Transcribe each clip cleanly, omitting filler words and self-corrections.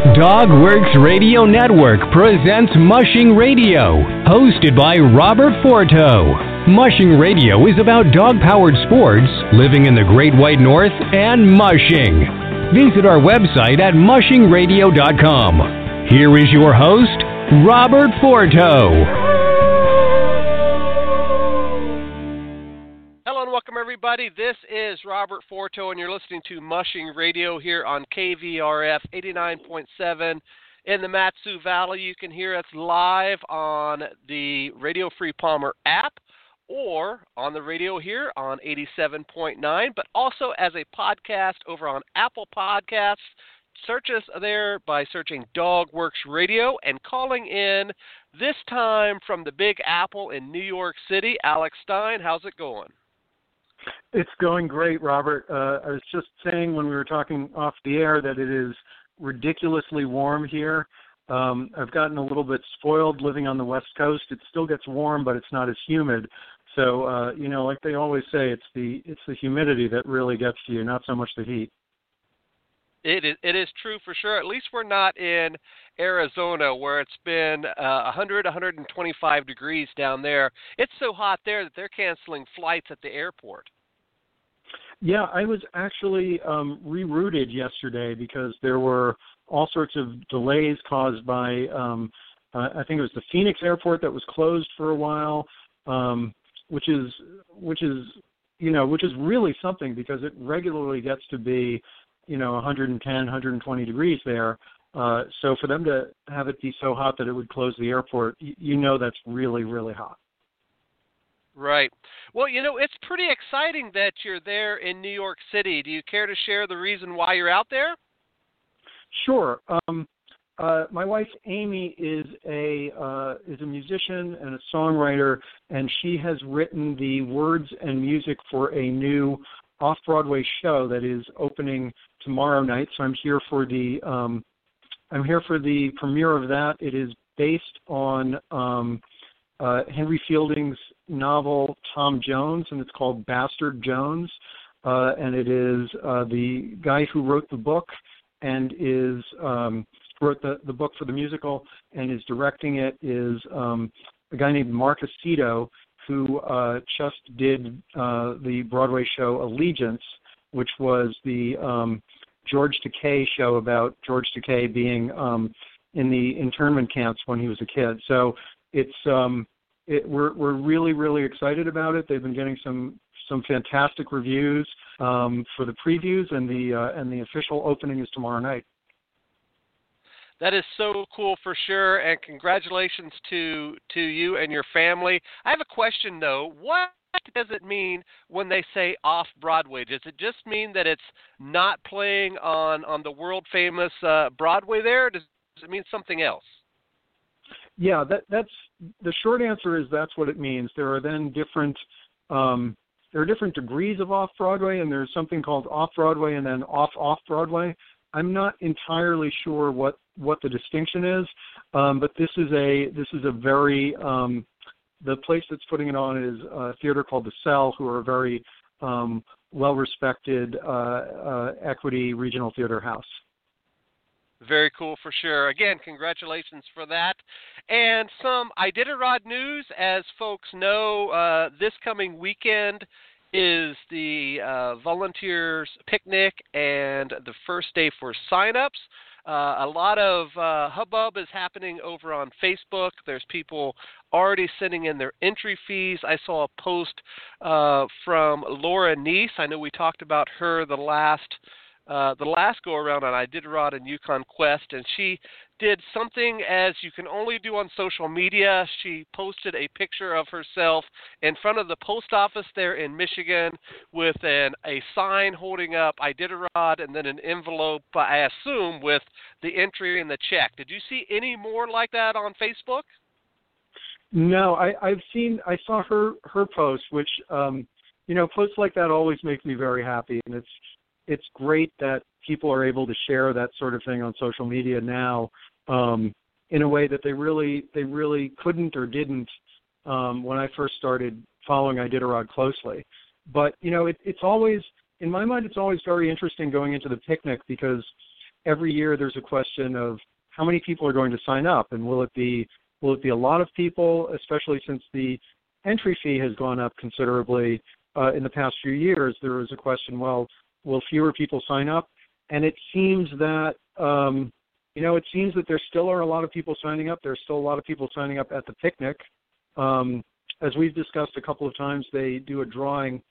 Dogworks Radio Network presents Mushing Radio, hosted by Robert Forto. Mushing Radio is about dog-powered sports, living in the Great White North, and mushing. Visit our website at mushingradio.com. Here is your host, Robert Forto. Hello and welcome, everybody. This is Robert Forto, and you're listening to Mushing Radio here on KVRF 89.7 in the Mat-Su Valley. You can hear us live on the Radio Free Palmer app or on the radio here on 87.9, but also as a podcast over on Apple Podcasts. Search us there by searching Dogworks Radio and calling in this time from the Big Apple in New York City. Alex Stein, how's it going? It's going great, Robert. I was just saying when we were talking off the air that it is ridiculously warm here. I've gotten a little bit spoiled living on the West Coast. It still gets warm, but it's not as humid. So, like they always say, it's the humidity that really gets to you, not so much the heat. It is true for sure. At least we're not in Arizona where it's been 100, 125 degrees down there. It's so hot there that they're canceling flights at the airport. Yeah, I was actually rerouted yesterday because there were all sorts of delays caused by, I think it was the Phoenix airport that was closed for a while, which is really something because it regularly gets to be 110, 120 degrees there. So for them to have it be so hot that it would close the airport, that's really, really hot. Right. Well, it's pretty exciting that you're there in New York City. Do you care to share the reason why you're out there? Sure. My wife Amy is a musician and a songwriter, and she has written the words and music for a new off-Broadway show that is opening tomorrow night. So I'm here for the premiere of that. It is based on Henry Fielding's novel Tom Jones, and it's called Bastard Jones. And it is the guy who wrote the book and wrote the book for the musical and is directing it is a guy named Mark Aceto, who just did the Broadway show Allegiance, which was the George Takei show about George Takei being in the internment camps when he was a kid. So we're really, really excited about it. They've been getting some fantastic reviews for the previews, and the official opening is tomorrow night. That is so cool for sure, and congratulations to you and your family. I have a question, though. What does it mean when they say off-Broadway? Does it just mean that it's not playing on the world-famous Broadway there, or does it mean something else? Yeah, that's the short answer is that's what it means. There are then different degrees of off-Broadway, and there's something called off-Broadway and then off-Broadway. I'm not entirely sure what the distinction is, but this is a very the place that's putting it on is a theater called The Cell, who are a very well-respected equity regional theater house. Very cool for sure. Again, congratulations for that. And some Iditarod news. As folks know, this coming weekend is the Volunteers Picnic and the first day for sign-ups. A lot of hubbub is happening over on Facebook. There's people already sending in their entry fees. I saw a post from Laura Neese. I know we talked about her the last go-around on Iditarod and Yukon Quest, and she did something as you can only do on social media. She posted a picture of herself in front of the post office there in Michigan with a sign holding up Iditarod and then an envelope, I assume, with the entry and the check. Did you see any more like that on Facebook? No, I saw her post, which posts like that always make me very happy, and it's great that people are able to share that sort of thing on social media now in a way that they really couldn't or didn't when I first started following Iditarod closely. But it's always, in my mind, it's always very interesting going into the picnic because every year there's a question of how many people are going to sign up, and will it be a lot of people, especially since the entry fee has gone up considerably in the past few years. There was a question, well, will fewer people sign up? And it seems that it seems that there still are a lot of people signing up. There's still a lot of people signing up at the picnic. As we've discussed a couple of times, they do a drawing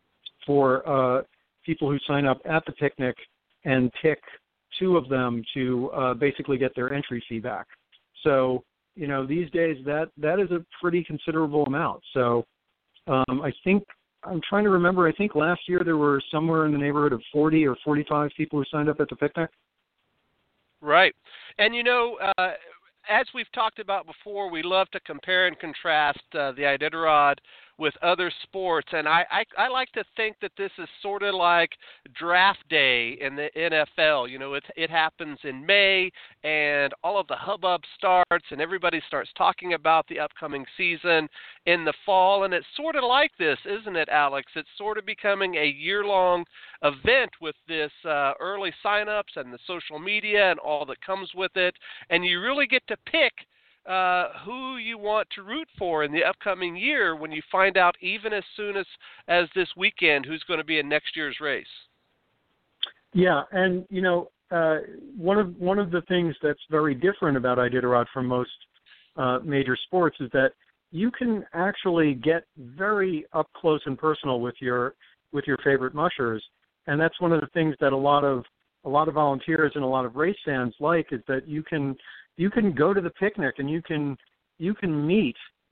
for people who sign up at the picnic and pick 2 of them to basically get their entry fee back. So, these days that is a pretty considerable amount. So I think, I'm trying to remember, I think last year there were somewhere in the neighborhood of 40 or 45 people who signed up at the picnic. Right. And, as we've talked about before, we love to compare and contrast the Iditarod with other sports, and I like to think that this is sort of like draft day in the NFL. It happens in May, and all of the hubbub starts, and everybody starts talking about the upcoming season in the fall, and it's sort of like this, isn't it, Alex? It's sort of becoming a year-long event with this early sign-ups and the social media and all that comes with it, and you really get to pick who you want to root for in the upcoming year when you find out even as soon as this weekend who's going to be in next year's race. Yeah, and one of the things that's very different about Iditarod from most major sports is that you can actually get very up close and personal with your favorite mushers, and that's one of the things that a lot of volunteers and a lot of race fans like, is that you can go to the picnic and you can meet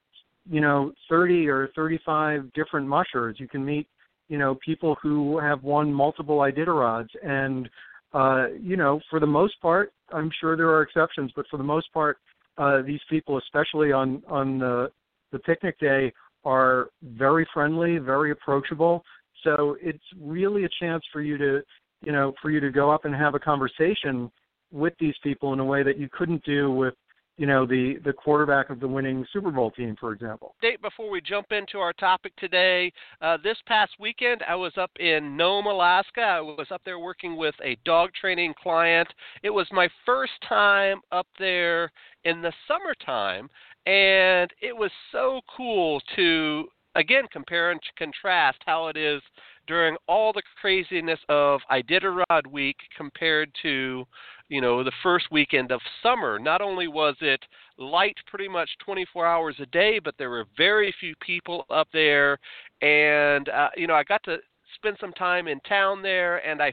30 or 35 different mushers. You can meet people who have won multiple Iditarods, and for the most part, I'm sure there are exceptions, but for the most part, these people, especially on the picnic day, are very friendly, very approachable. So it's really a chance for you to go up and have a conversation with these people in a way that you couldn't do with, the quarterback of the winning Super Bowl team, for example. Before we jump into our topic today, this past weekend I was up in Nome, Alaska. I was up there working with a dog training client. It was my first time up there in the summertime, and it was so cool to, again, compare and contrast how it is during all the craziness of Iditarod week compared to, the first weekend of summer. Not only was it light pretty much 24 hours a day, but there were very few people up there. And, I got to spend some time in town there, and I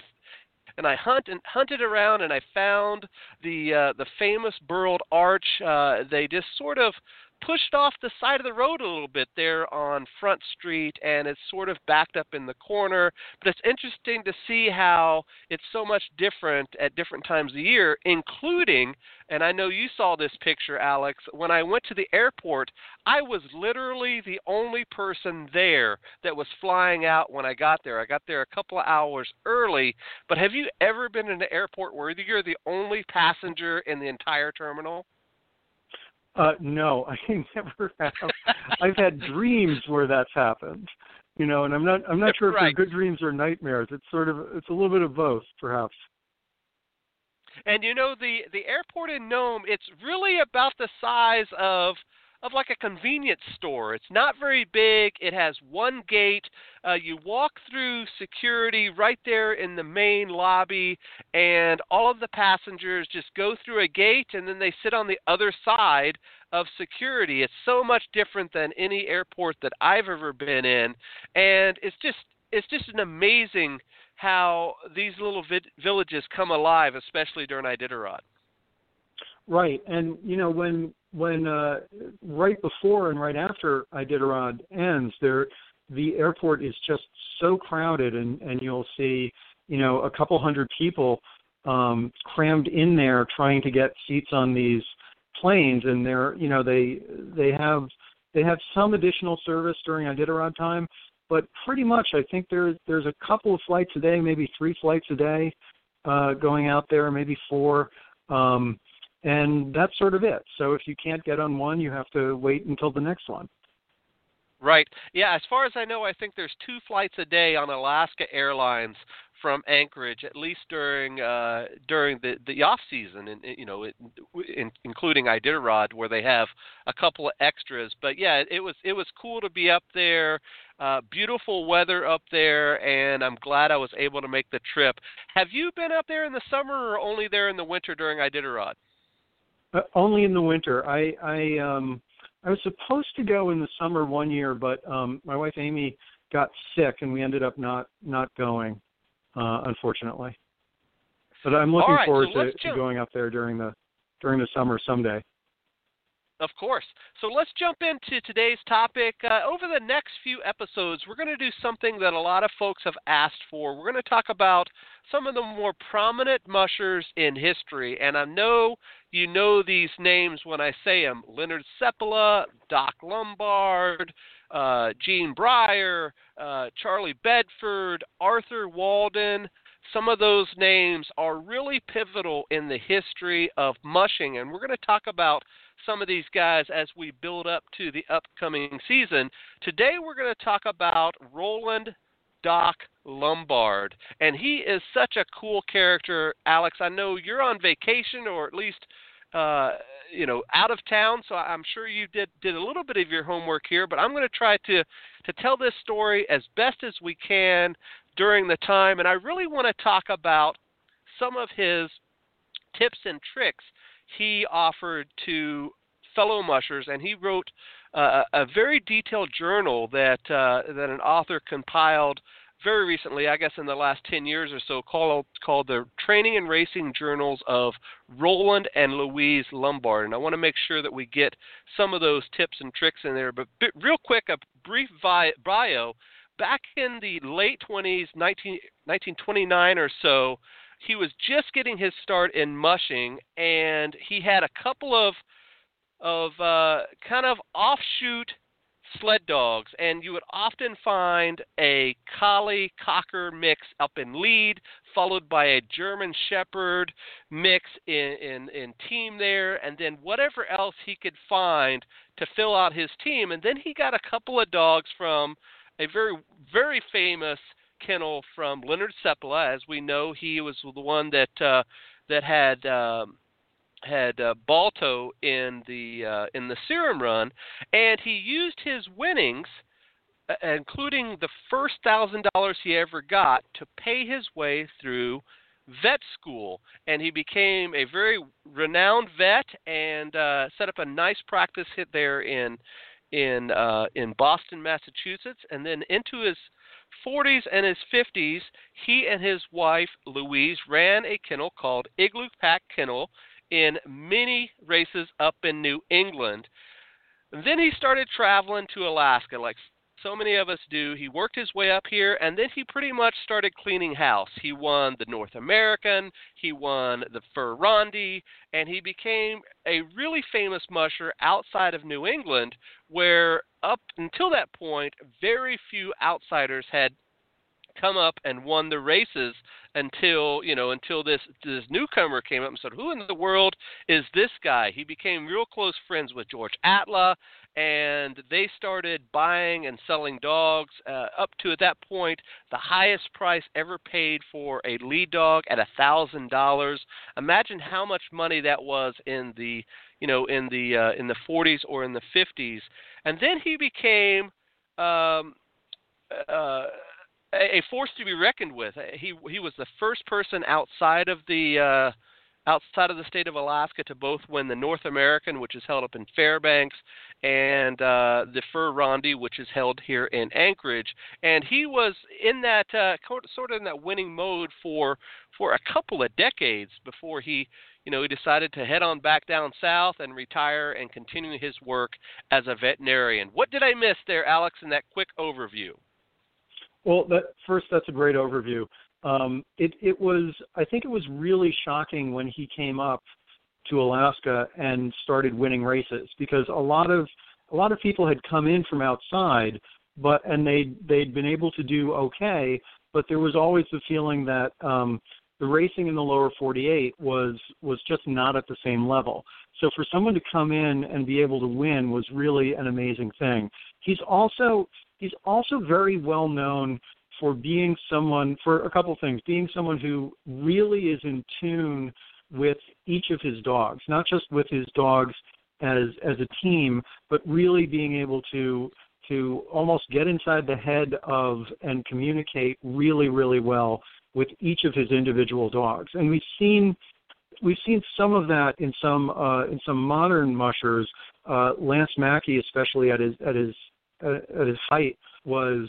hunted around, and I found the famous Burled Arch. They just sort of pushed off the side of the road a little bit there on Front Street, and it's sort of backed up in the corner. But it's interesting to see how it's so much different at different times of the year, including, and I know you saw this picture, Alex, when I went to the airport, I was literally the only person there that was flying out when I got there. I got there a couple of hours early, but have you ever been in an airport where you're the only passenger in the entire terminal? No, I never have. I've had dreams where that's happened, and I'm not sure if they're good dreams or nightmares. It's a little bit of both, perhaps. And the airport in Nome, it's really about the size of like a convenience store. It's not very big. It has one gate. You walk through security right there in the main lobby, and all of the passengers just go through a gate, and then they sit on the other side of security. It's so much different than any airport that I've ever been in, and it's just an amazing how these little villages come alive, especially during Iditarod. Right, and when right before and right after Iditarod ends, the airport is just so crowded, and you'll see a couple hundred people crammed in there trying to get seats on these planes, and they have some additional service during Iditarod time, but pretty much I think there's a couple of flights a day, maybe 3 flights a day going out there, maybe 4. And that's sort of it. So if you can't get on one, you have to wait until the next one. Right. Yeah, as far as I know, I think there's 2 flights a day on Alaska Airlines from Anchorage, at least during the off season, and including Iditarod, where they have a couple of extras. But yeah, it was cool to be up there. Beautiful weather up there, and I'm glad I was able to make the trip. Have you been up there in the summer, or only there in the winter during Iditarod? Only in the winter. I was supposed to go in the summer one year, but my wife Amy got sick, and we ended up not going, unfortunately. But I'm looking forward to going up there during the summer someday. Of course. So let's jump into today's topic. Over the next few episodes, we're going to do something that a lot of folks have asked for. We're going to talk about some of the more prominent mushers in history. And I know you know these names when I say them. Leonard Seppala, Doc Lombard, Gene Breyer, Charlie Bedford, Arthur Walden. Some of those names are really pivotal in the history of mushing, and we're going to talk about some of these guys as we build up to the upcoming season. Today we're going to talk about Roland Doc Lombard, and he is such a cool character. Alex, I know you're on vacation, or at least out of town, so I'm sure you did a little bit of your homework here, but I'm going to try to tell this story as best as we can during the time, and I really want to talk about some of his tips and tricks he offered to fellow mushers, and he wrote a very detailed journal that an author compiled very recently, I guess in the last 10 years or so, called the Training and Racing Journals of Roland and Louise Lombard. And I want to make sure that we get some of those tips and tricks in there. But real quick, a brief bio. Back in the late 20s, 1929 or so, he was just getting his start in mushing, and he had a couple of kind of offshoot sled dogs, and you would often find a collie-cocker mix up in lead, followed by a German Shepherd mix in team there, and then whatever else he could find to fill out his team. And then he got a couple of dogs from a very, very famous kennel from Leonard Seppala. As we know, he was the one that had Balto in the Serum Run, and he used his winnings, including the first $1,000 he ever got, to pay his way through vet school, and he became a very renowned vet and set up a nice practice hit there in Boston, Massachusetts, and then into his 40s and his 50s, he and his wife Louise ran a kennel called Igloo Pack Kennel in many races up in New England. And then he started traveling to Alaska, like so many of us do. He worked his way up here, and then he pretty much started cleaning house. He won the North American, he won the Fur Rondy, and he became a really famous musher outside of New England, where up until that point, very few outsiders had come up and won the races until this newcomer came up and said, who in the world is this guy? He became real close friends with George Atla, and they started buying and selling dogs up to, at that point, the highest price ever paid for a lead dog at $1,000. Imagine how much money that was in the 40s or in the 50s. And then he became a force to be reckoned with. He was the first person outside of the state of Alaska to both win the North American, which is held up in Fairbanks, and the Fur Rondy, which is held here in Anchorage. And he was in that sort of in that winning mode for a couple of decades before he decided to head on back down south and retire and continue his work as a veterinarian. What did I miss there, Alex, in that quick overview? Well, that's a great overview. I think it was really shocking when he came up to Alaska and started winning races, because a lot of people had come in from outside, and they'd been able to do okay, but there was always the feeling that the racing in the lower 48 was just not at the same level. So for someone to come in and be able to win was really an amazing thing. He's also very well known being someone, for a couple things, being someone who really is in tune with each of his dogs, not just with his dogs as a team, but really being able to almost get inside the head of and communicate really, really well with each of his individual dogs. And we've seen some of that in some modern mushers. Lance Mackey, especially at his height, was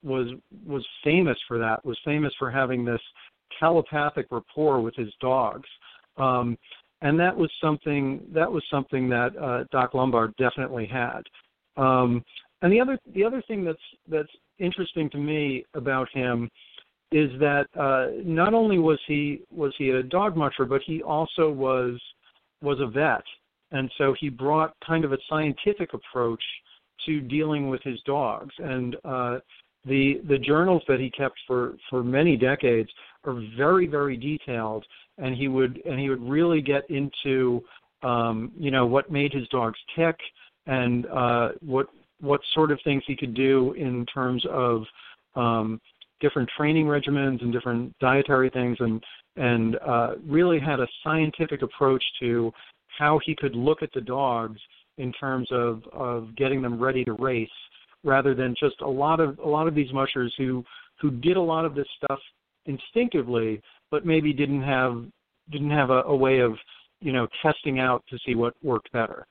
famous for that. Was famous for having this telepathic rapport with his dogs, and that was something that Doc Lombard definitely had. And the other thing that's interesting to me about him is that not only was he a dog musher, but he also was a vet, and so he brought kind of a scientific approach to dealing with his dogs. And the journals that he kept for many decades are very, very detailed, and he would really get into what made his dogs tick and what sort of things he could do in terms of different training regimens and different dietary things, and really had a scientific approach to how he could look at the dogs in terms of getting them ready to race, rather than just a lot of these mushers who did a lot of this stuff instinctively, but maybe didn't have a way of testing out to see what worked better.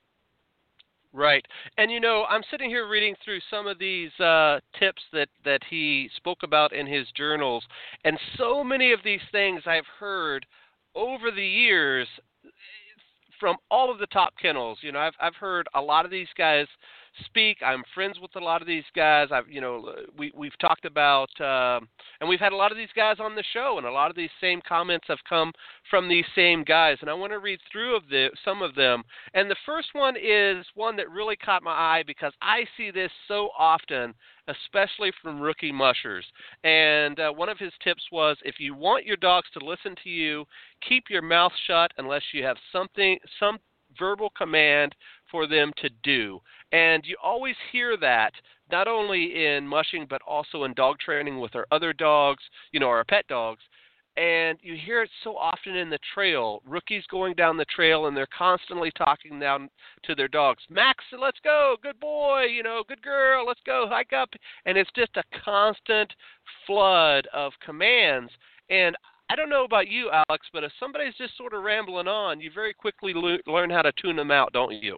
Right. And, I'm sitting here reading through some of these tips that he spoke about in his journals, and so many of these things I've heard over the years from all of the top kennels. I've heard a lot of these guys speak. I'm friends with a lot of these guys. We've talked about, and we've had a lot of these guys on the show, and a lot of these same comments have come from these same guys. And I want to read through some of them. And the first one is one that really caught my eye because I see this so often, especially from rookie mushers. And one of his tips was, if you want your dogs to listen to you, keep your mouth shut unless you have some verbal command for them to do. And you always hear that, not only in mushing, but also in dog training with our other dogs, our pet dogs. And you hear it so often in the trail, rookies going down the trail, and they're constantly talking down to their dogs. Max, let's go. Good boy. Good girl. Let's go. Hike up. And it's just a constant flood of commands. And I don't know about you, Alex, but if somebody's just sort of rambling on, you very quickly learn how to tune them out, don't you?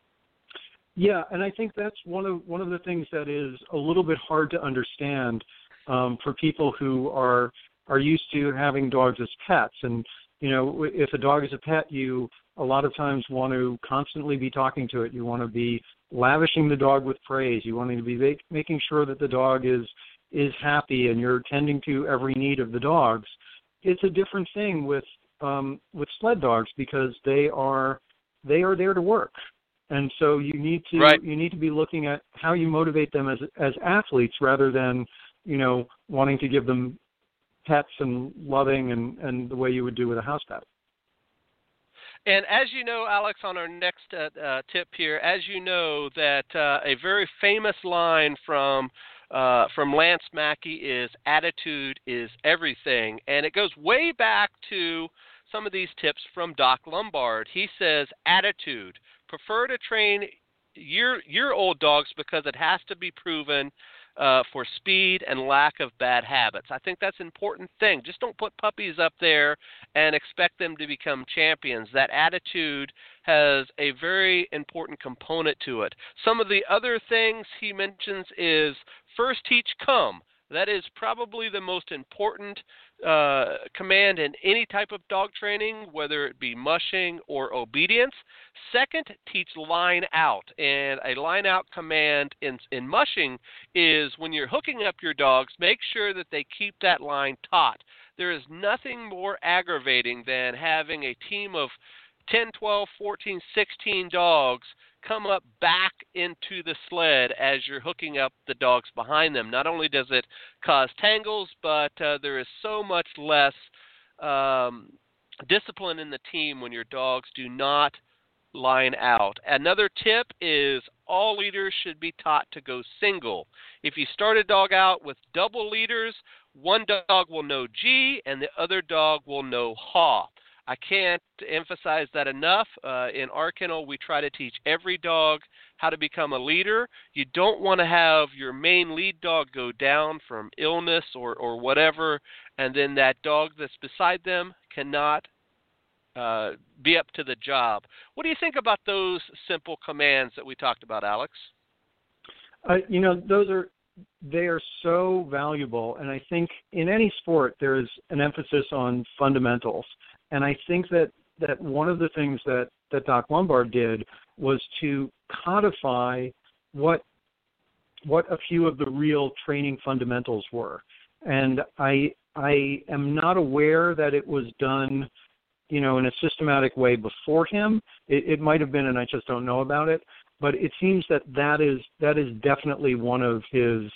Yeah, and I think that's one of the things that is a little bit hard to understand for people who are used to having dogs as pets. And if a dog is a pet, you a lot of times want to constantly be talking to it. You want to be lavishing the dog with praise. You want to be making sure that the dog is happy, and you're tending to every need of the dogs. It's a different thing with sled dogs because they are there to work. And so you need to be looking at how you motivate them as athletes rather than, wanting to give them pets and loving and the way you would do with a house pet. And as you know, Alex, on our next tip here, as you know that a very famous line from Lance Mackey is attitude is everything. And it goes way back to some of these tips from Doc Lombard. He says attitude. Prefer to train your old dogs because it has to be proven for speed and lack of bad habits. I think that's an important thing. Just don't put puppies up there and expect them to become champions. That attitude has a very important component to it. Some of the other things he mentions is first teach come. That is probably the most important command in any type of dog training, whether it be mushing or obedience. Second, teach line out. And a line out command in mushing is when you're hooking up your dogs, make sure that they keep that line taut. There is nothing more aggravating than having a team of 10, 12, 14, 16 dogs come up back into the sled as you're hooking up the dogs behind them. Not only does it cause tangles, but there is so much less discipline in the team when your dogs do not line out. Another tip is all leaders should be taught to go single. If you start a dog out with double leaders, one dog will know G and the other dog will know Haw. I can't emphasize that enough. In our kennel, we try to teach every dog how to become a leader. You don't want to have your main lead dog go down from illness or whatever, and then that dog that's beside them cannot be up to the job. What do you think about those simple commands that we talked about, Alex? They are so valuable, and I think in any sport there is an emphasis on fundamentals. And I think that one of the things that Doc Lombard did was to codify what a few of the real training fundamentals were. And I am not aware that it was done, in a systematic way before him. It might have been, and I just don't know about it. But it seems that is definitely one of his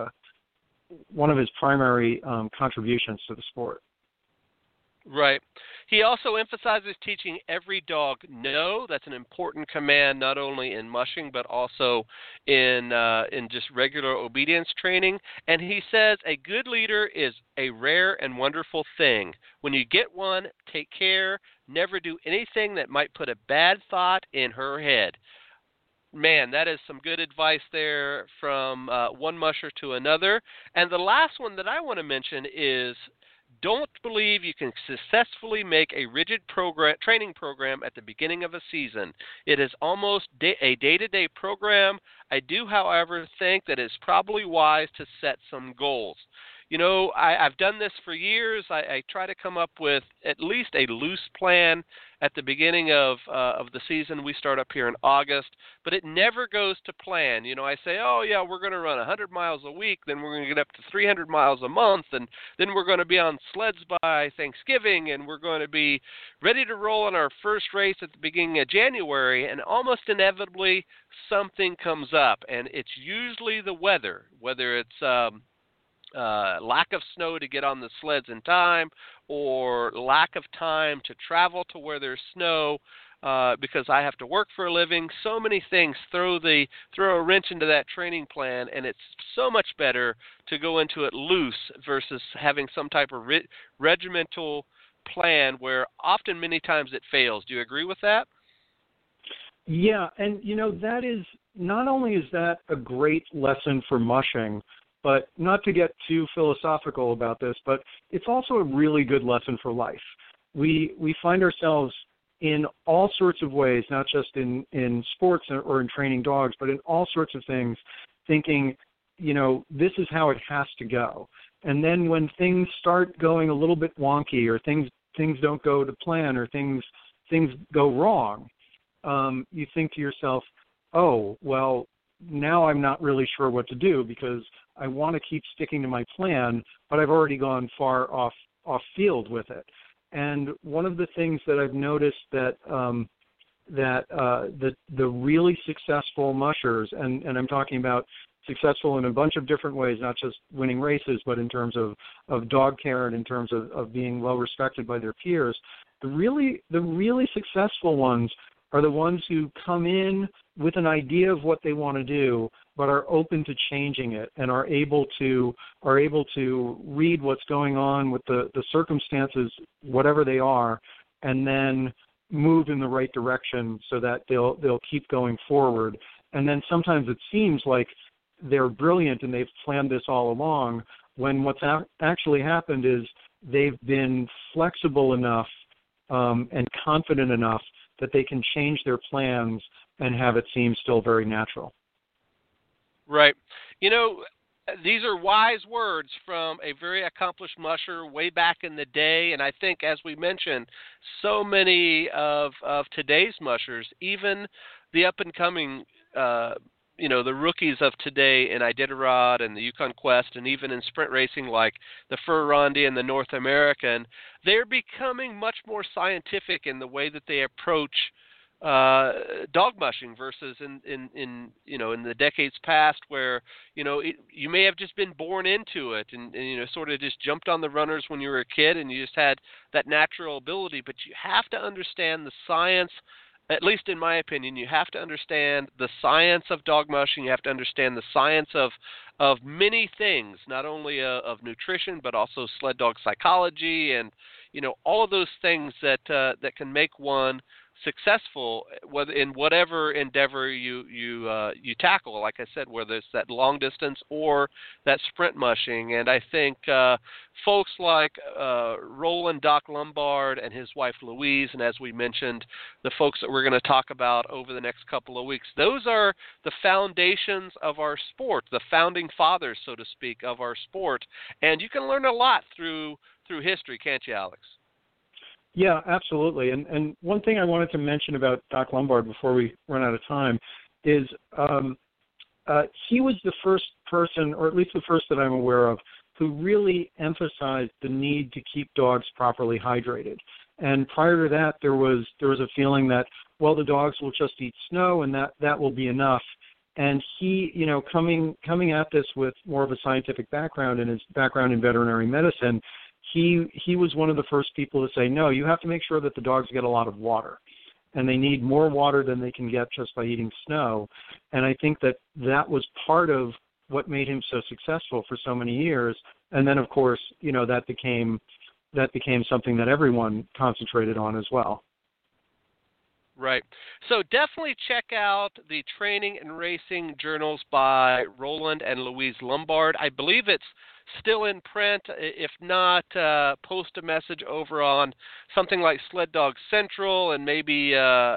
primary contributions to the sport. Right. He also emphasizes teaching every dog no. That's an important command, not only in mushing but also in just regular obedience training. And he says a good leader is a rare and wonderful thing. When you get one, take care. Never do anything that might put a bad thought in her head. Man, that is some good advice there from one musher to another. And the last one that I want to mention is don't believe you can successfully make a rigid training program at the beginning of a season. It is almost a day-to-day program. I do, however, think that it's probably wise to set some goals. I've done this for years. I try to come up with at least a loose plan at the beginning of the season. We start up here in August, but it never goes to plan. I say, oh, yeah, we're going to run 100 miles a week, then we're going to get up to 300 miles a month, and then we're going to be on sleds by Thanksgiving, and we're going to be ready to roll on our first race at the beginning of January, and almost inevitably something comes up, and it's usually the weather, whether it's lack of snow to get on the sleds in time, or lack of time to travel to where there's snow because I have to work for a living. So many things throw a wrench into that training plan, and it's so much better to go into it loose versus having some type of regimental plan where often many times it fails. Do you agree with that? Yeah, and that is, not only is that a great lesson for mushing, but not to get too philosophical about this, but it's also a really good lesson for life. We find ourselves in all sorts of ways, not just in sports or in training dogs, but in all sorts of things, thinking, this is how it has to go. And then when things start going a little bit wonky, or things don't go to plan, or things go wrong, you think to yourself, oh, well, now I'm not really sure what to do because I want to keep sticking to my plan, but I've already gone far off field with it. And one of the things that I've noticed that the really successful mushers, and I'm talking about successful in a bunch of different ways, not just winning races, but in terms of dog care and in terms of being well respected by their peers, the really successful ones are the ones who come in with an idea of what they want to do, but are open to changing it and are able to read what's going on with the circumstances, whatever they are, and then move in the right direction so that they'll keep going forward. And then sometimes it seems like they're brilliant and they've planned this all along, when what's actually happened is they've been flexible enough and confident enough that they can change their plans and have it seem still very natural. Right. These are wise words from a very accomplished musher way back in the day, and I think, as we mentioned, so many of today's mushers, even the up-and-coming, the rookies of today in Iditarod and the Yukon Quest, and even in sprint racing like the Fur-Rondi and the North American, they're becoming much more scientific in the way that they approach dog mushing versus in the decades past, where you may have just been born into it and sort of just jumped on the runners when you were a kid and you just had that natural ability, but you have to understand the science at least in my opinion, you have to understand the science of dog mushing. You have to understand the science of many things, not only of nutrition, but also sled dog psychology, and all of those things that can make one successful whether in whatever endeavor you tackle. Like I said, whether it's that long distance or that sprint mushing. And I think folks like Roland Doc Lombard and his wife Louise, and as we mentioned, the folks that we're going to talk about over the next couple of weeks, those are the foundations of our sport, the founding fathers, so to speak, of our sport. And you can learn a lot through history, can't you, Alex? Yeah, absolutely. And one thing I wanted to mention about Doc Lombard before we run out of time is he was the first person, or at least the first that I'm aware of, who really emphasized the need to keep dogs properly hydrated. And prior to that, there was a feeling that, well, the dogs will just eat snow and that will be enough. And he, coming at this with more of a scientific background and his background in veterinary medicine, he was one of the first people to say, no, you have to make sure that the dogs get a lot of water. And they need more water than they can get just by eating snow. And I think that was part of what made him so successful for so many years. And then, of course, that became something that everyone concentrated on as well. Right. So definitely check out the Training and Racing Journals by Roland and Louise Lombard. I believe it's still in print. If not, post a message over on something like Sled Dog Central, and maybe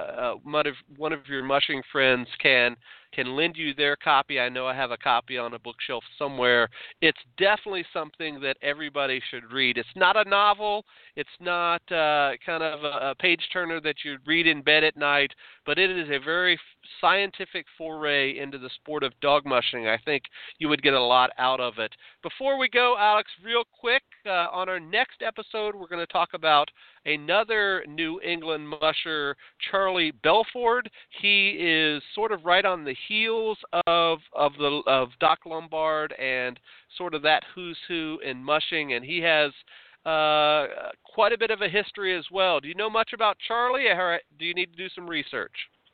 one of your mushing friends can lend you their copy. I know I have a copy on a bookshelf somewhere. It's definitely something that everybody should read. It's not a novel. It's not kind of a page-turner that you read in bed at night, but it is a very scientific foray into the sport of dog mushing. I think you would get a lot out of it. Before we go, Alex, real quick, on our next episode, we're going to talk about another New England musher, Charlie Belford. He is sort of right on the heels of Doc Lombard and sort of that who's who in mushing, and he has quite a bit of a history as well. Do you know much about Charlie, or do you need to do some research?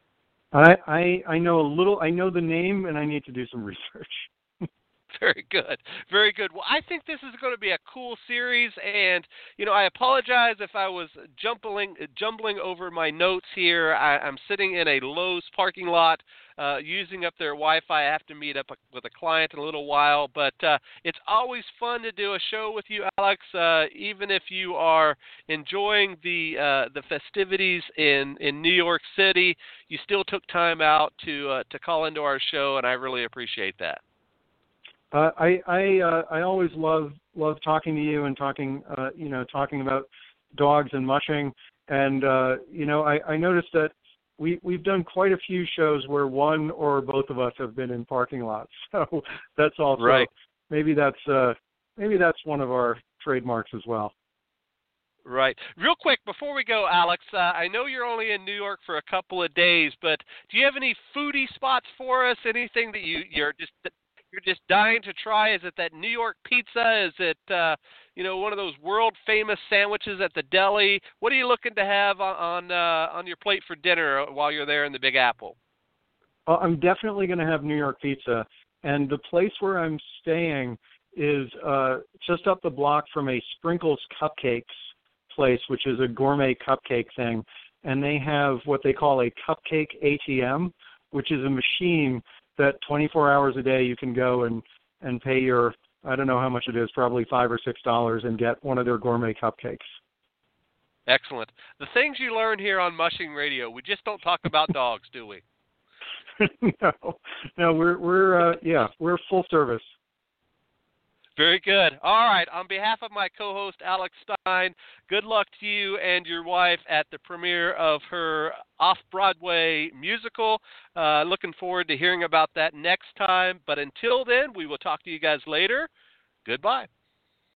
I know a little. I know the name, and I need to do some research. Very good. Very good. Well, I think this is going to be a cool series, and, I apologize if I was jumbling over my notes here. I'm sitting in a Lowe's parking lot using up their Wi-Fi. I have to meet up with a client in a little while, but it's always fun to do a show with you, Alex, even if you are enjoying the festivities in New York City. You still took time out to call into our show, and I really appreciate that. I always love talking to you and talking about dogs and mushing, and I noticed that we've done quite a few shows where one or both of us have been in parking lots, so that's also right. Maybe that's one of our trademarks as well. Right. Real quick, before we go, Alex, I know you're only in New York for a couple of days, but do you have any foodie spots for us? Anything that you're just dying to try? Is it that New York pizza? Is it one of those world famous sandwiches at the deli? What are you looking to have on your plate for dinner while you're there in the Big Apple? Well, I'm definitely going to have New York pizza, and the place where I'm staying is just up the block from a Sprinkles Cupcakes place, which is a gourmet cupcake thing, and they have what they call a cupcake ATM, which is a machine that 24 hours a day you can go and pay your, I don't know how much it is, probably $5 or $6, and get one of their gourmet cupcakes. Excellent. The things you learn here on Mushing Radio, we just don't talk about dogs, do we? No, we're full service. Very good. All right. On behalf of my co-host, Alex Stein, good luck to you and your wife at the premiere of her off-Broadway musical. Looking forward to hearing about that next time. But until then, we will talk to you guys later. Goodbye.